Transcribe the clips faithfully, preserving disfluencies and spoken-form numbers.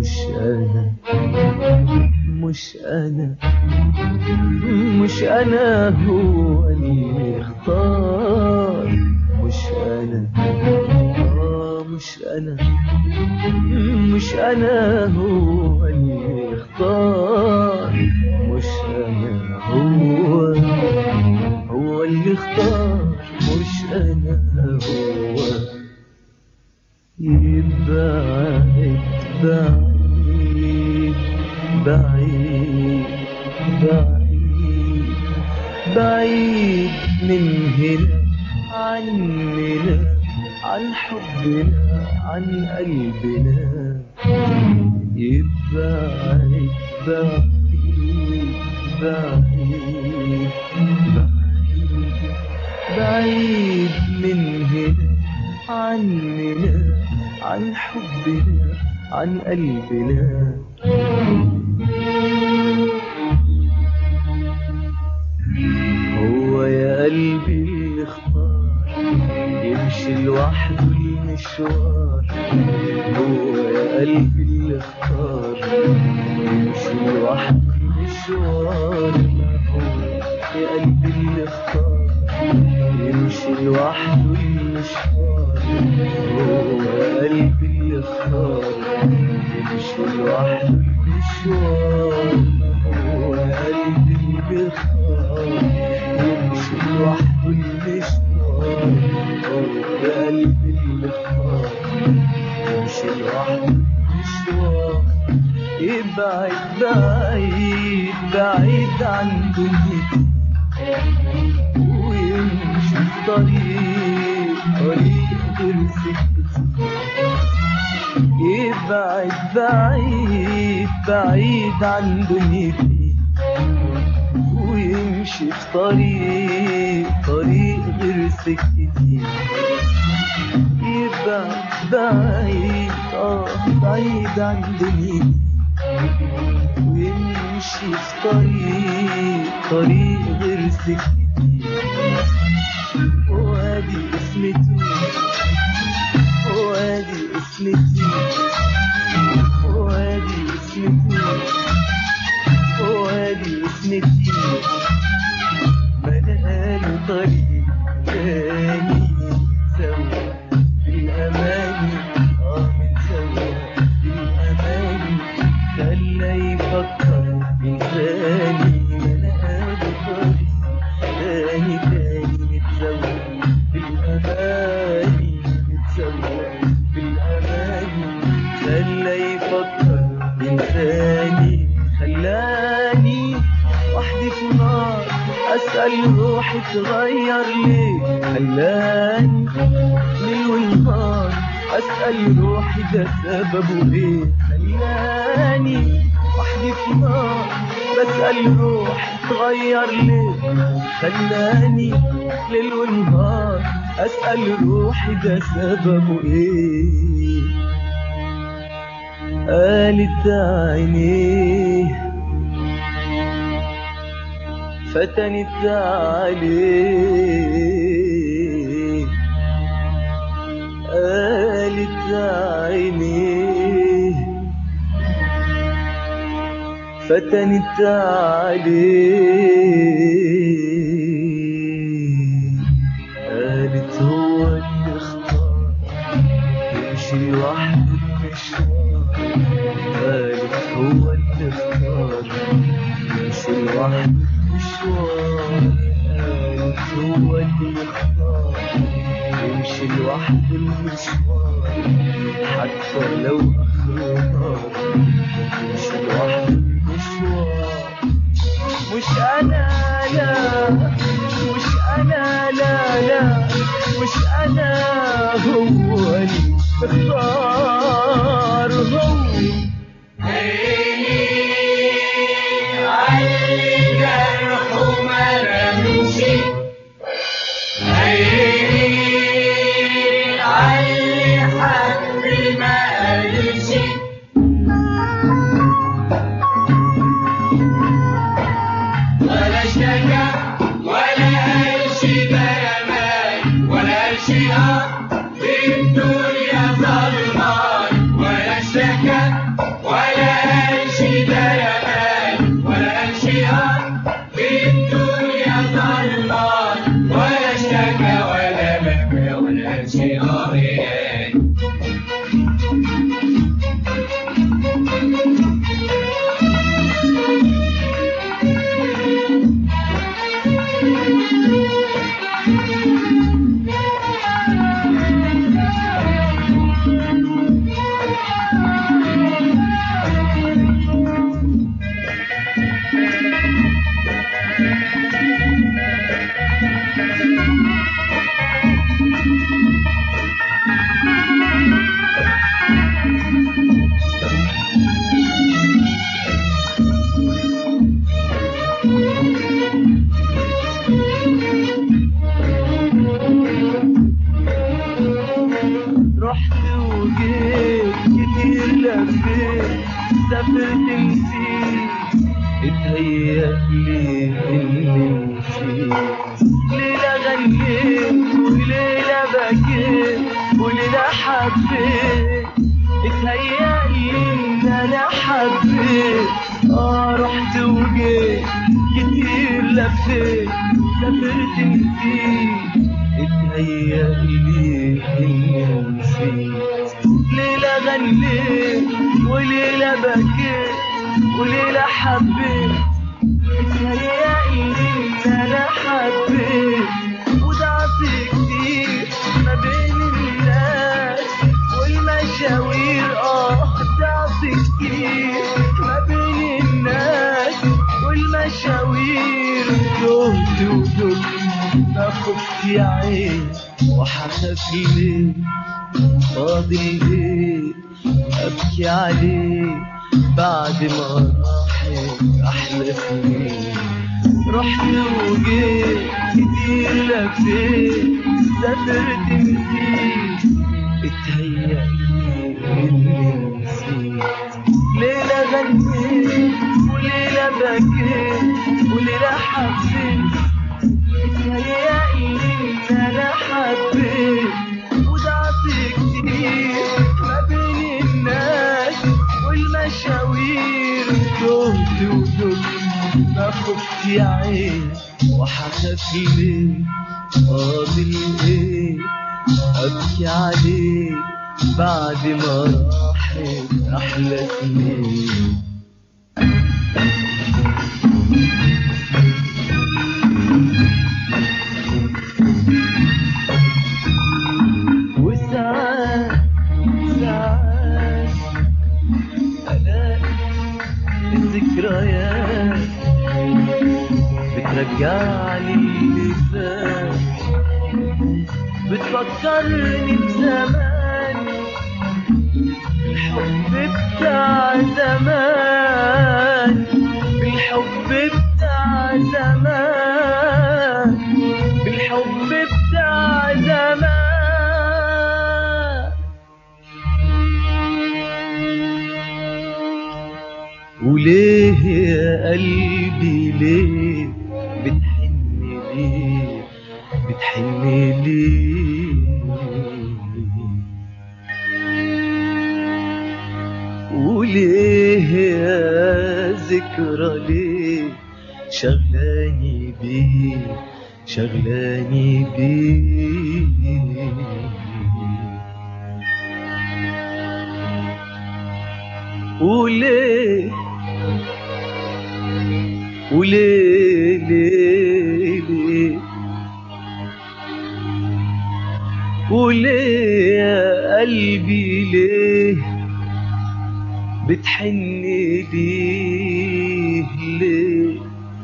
مش أنا مش أنا مش أنا هو اللي اختار. مش أنا آه مش أنا مش أنا هو اللي اختار. مش أنا هو هو اللي اختار. مش أنا هو. يبعد بعيد بعيد بعيد بعيد من هنا عننا عن حبنا عن قلبنا. يبعد بعيد بعيد بعيد بعيد من هنا عننا عن حبنا عن قلبنا. هو يا قلبي اللي اختار يمشي لوحده المشوار. هو يا قلبي اللي اختار يمشي لوحده المشوار. هو يا قلبي اللي اختار يمشي لوحده المشوار. هو يا قلبي اللي اختار يمشي لوحده المشوار. هو يا قلبي اللي اختار يمشي لوحده المشوار. هو يا قلبي اللي اختار يمشي لوحده المشوار. يبعد بعيد بعيد عن دنيتي ويمشي في طريق طريق غير سكتي. يبعد بعيد بعيد عن دنيتي ويمشي في طريق طريق غير سكتي. يبعد بعيد اه بعيد عن دنيتي ويمشي في طريق طريق غير سكتي. وادي اسمته وادي اسمتي وادي اسمته وادي اسمتي. بدأنا طريق تاني سوا بالأماني. اه من سوا بالأماني خلى يفكر إنساني. بدأنا طريق تاني تاني متسوى بالأماني متسوى بالأماني خلى يفكر إنساني. خلاني وحدي في نار أسأل روحي تغير ليه. خلاني ليل ونهار أسأل روحي ده سببه ايه. خلاني وحدي في نار بسأل روحي تغير ليه. خلاني ليل ونهار أسأل روحي ده سببه ايه. قالت عينيه فتنت عليه. قالت عينيه فتنت عليه. قالت هو اللي اختار يمشي لوحده المشوار. قالت هو اللي اختار يمشي لوحده المشوار. قالت هو اللي اختار يمشي لوحده المشوار. حتى لو اخره نار يمشي لوحده المشوار. مش انا لا مش انا لا لا مش انا هو اللي اختار. هو عيني علي جرح ما رمشي. عيني علي ولا أنشي بيان ولا أنشي أرض في الدنيا ظلمان ولا اشتكى ولا بكى ولا أنشي أريان. رحت وجيت كتير لفيت سافرت نسيت اتهيألي اني نسيت. ليلة غنيت وليلة بكيت وليلة حبيت اتهيألي ان انا حبيت. اه رحت وجيت كتير لفيت سافرت نسيت اتهيألي اني نسيت. ليلة غنيت وليلة بكيت وليلة حبيت اتهيألي ان انا حبيت. وضعت كتير ما بين الناس والمشاوير. اه ضعت كتير ما بين الناس والمشاوير. تهت وتهت ما خفت يا عين وحخاف ليه فاضل ايه ابكي عليه بعد ما راحت احلى سنين. رحت وجيت كتير لفيت سافرت نسيت اتهيألي اني نسيت. ليلة غنيت وليلة بكيت وليلة حبيت اتهيألي ان انا حبيت. وضعت كتير ما بين الناس والمشاوير. تهت وتهت ما خفت يا عين وحخاف ليه فاضل ايه ابكي عليه بعد ما راحت احلى سنين. وساعات ساعات الاقي الذكريات بترجعني اللي فات بتفكرني بزمان الحب بتاع زمان بالحب بتاع زمان بالحب بتاع زمان. وليه يا قلبي ليه بتحن ليه بتحن ليه. وليه يا ذكرى ليه شغلاني بيه شغلاني بيه. وليه وليه ليه ليه وليه يا قلبي ليه بتحن ليه ليه.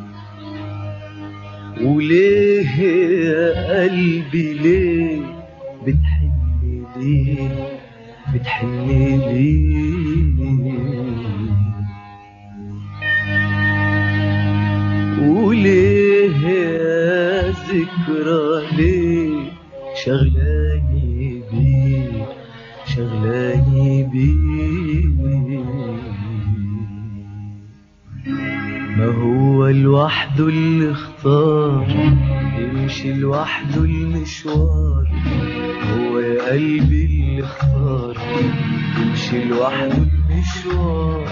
وليه يا قلبي ليه بتحن ليه بتحن ليه. وليه يا ذكرى ليه شغلاني بيه شغلاني بيه. ما هو لوحده اللي اختار يمشي لوحده المشوار. هو يا قلبي اللي اختار يمشي لوحده المشوار.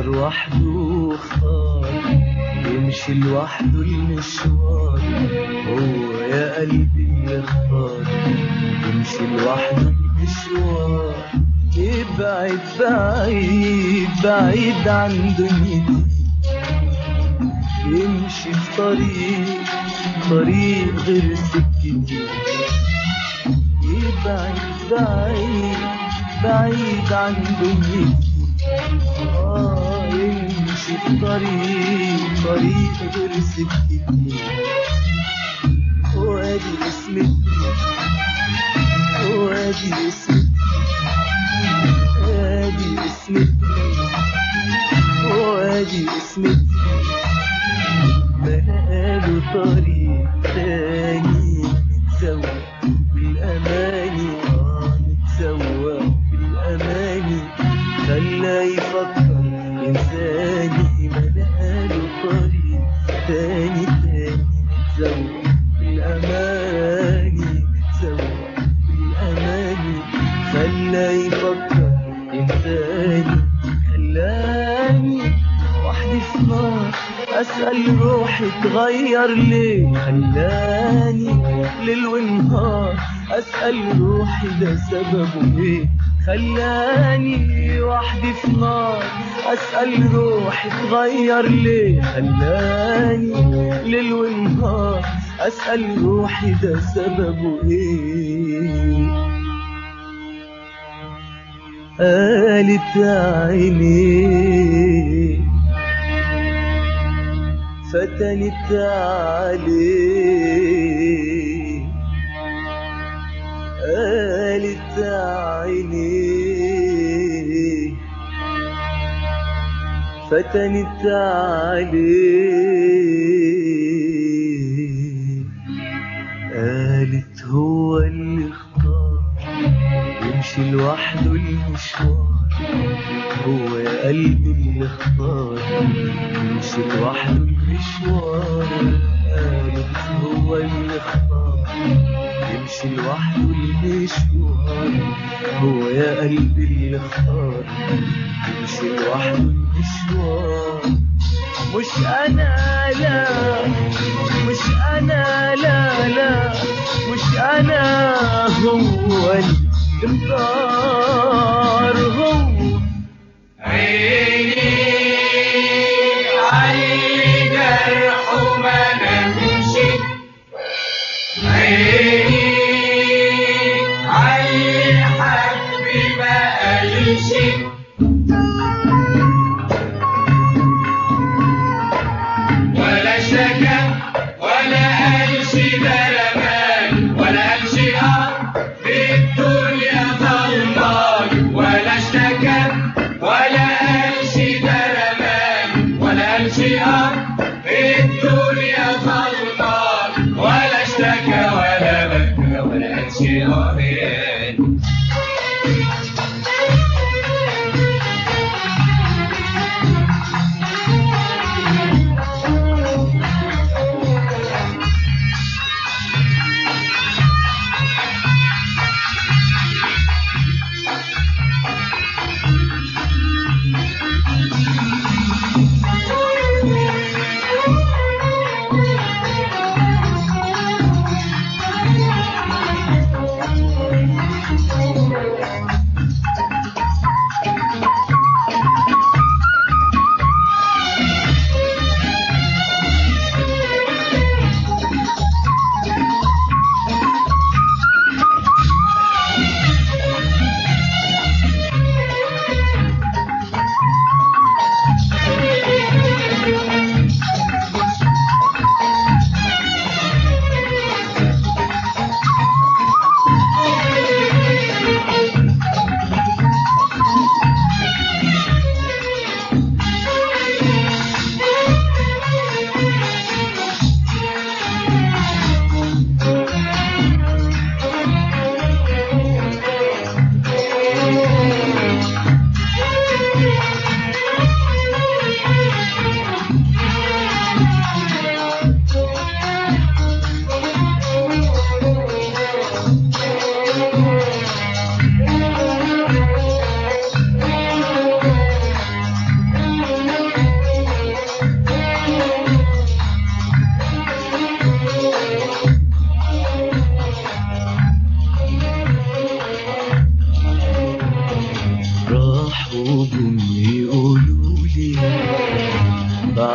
اختار وحده واختار يمشي لوحده المشوار. هو يا قلبي اللي اختار يمشي لوحده المشوار. يبعد بعيد بعيد عن دنيتي يمشي في طريق طريق غير سكتي. يبعد بعيد بعيد عن دنيتي آه يمشي في طريق طريق غير سكتي. وادي اسمتي وادي اسمتي وادي اسمتي وادي اسمتي. بقاله طريق تاني نتسوق بالأماني آه نتسوق بالأماني. خلاه يفكر إنساني بقاله طريق تاني تاني نتسوق بالأماني نتسوق بالأماني. خلاه يفكر إنساني خلاني وحدي في نار أسأل روحي تغير ليه. خلاني ليل ونهار أسأل روحي ده سببه ايه. خلاني وحدي في نار أسأل روحي تغير ليه. خلاني ليل ونهار أسأل روحي ده سببه ايه. قالت عيني فتنت عليه. قالت عيني فتنت عليه. قالت هو اللي اختار يمشي لوحده المشوار. هو يا قلبي اللي اختار يمشي لوحده المشوار. قالت هو اللي اختار يمشي لوحده المشوار. هو يا قلبي اللي اختار يمشي لوحده المشوار. مش انا لا مش انا لا لا مش انا هو اللي اختار. هو عيني عاللي جرحه ما نمش. عيني عاللي حب ما قالش. ولا شكا ولا قالش ده رمان ولا قالش اه بالدنيا ظلمة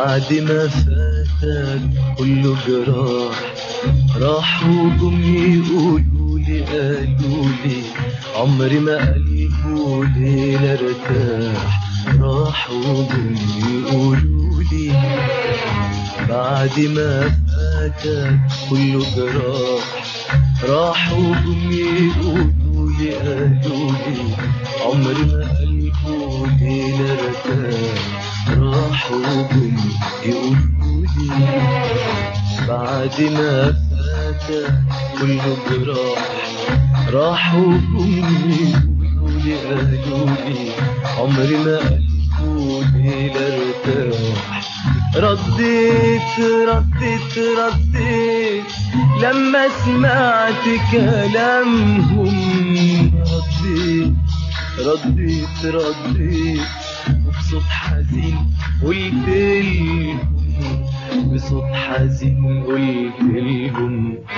بعد ما فاتك كله جراح، راحوا جم يقولولي قالولي عمري ما قلبولي لا ارتاح. راحوا جم يقولولي بعد ما فاتك كله جراح، راحوا جم يقولولي قالولي عمري ما قلبولي لا ارتاح. راحوا جم يقولولي بعد ما فاتك كله جراح، راحوا جم يقولولي قالولي عمري ما قلبولي لا ارتاح. رديت رديت رديت لما سمعت كلامهم، رديت رديت رديت وبصوت حزين قلت لهم، بصوت حزين قلت لهم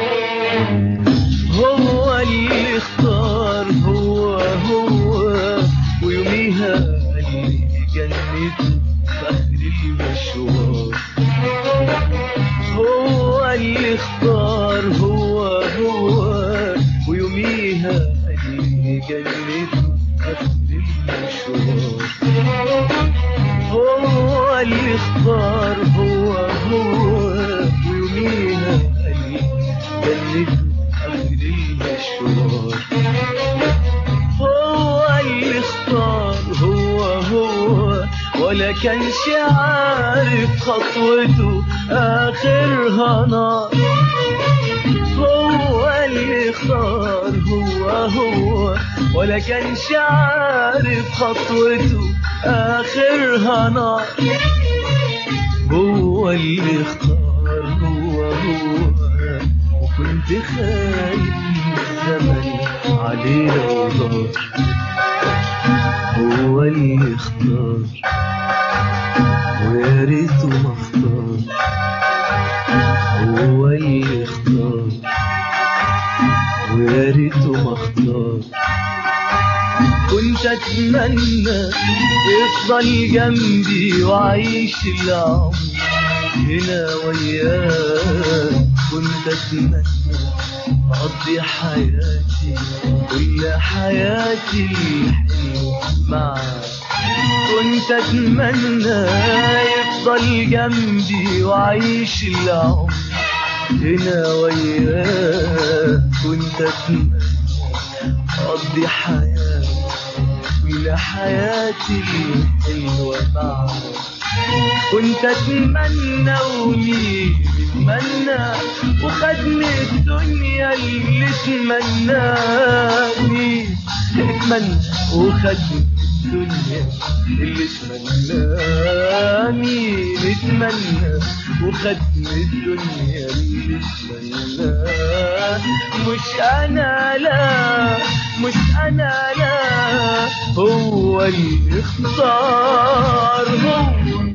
هو اللي اختار، هو هو ويوميها اللي جنته في آخر المشوار. هو اللي اختار، هو هو ويوميها اللي جنته في آخر المشوار. هو اللي اختار، هو هو ويوميها اللي جنته آخر المشوار. هو اللي اختار، هو هو ولا كانش عارف خطوته آخرها نار. هو اللي اختار، هو هو ولا كانش عارف خطوته آخرها نار. هو اللي اختار، هو هو وكنت خايف الزمن علينا ودار. هو اللي اختار ويا ريته ما اختار. هو اللي اختار ويا ريته ما اختار. كنت اتمنى يفضل جنبي وعيش العمر هنا وياه. كنت اتمنى اقضي حياتي كل حياتي الحلوة معاه. كنت اتمنى يفضل جنبي وعيش العمر هنا وياه. كنت اتمنى اقضي حياتي كل حياتي الحلوة معاه. كنت اتمنى ومين اتمنى وخدني الدنيا اللي اتمناني. اتمنى وخدني الدنيا اللي اتمناني. اتمنى وخدني الدنيا اللي اتمناني. مش انا لا مش انا لا، هو اللي اختار، هو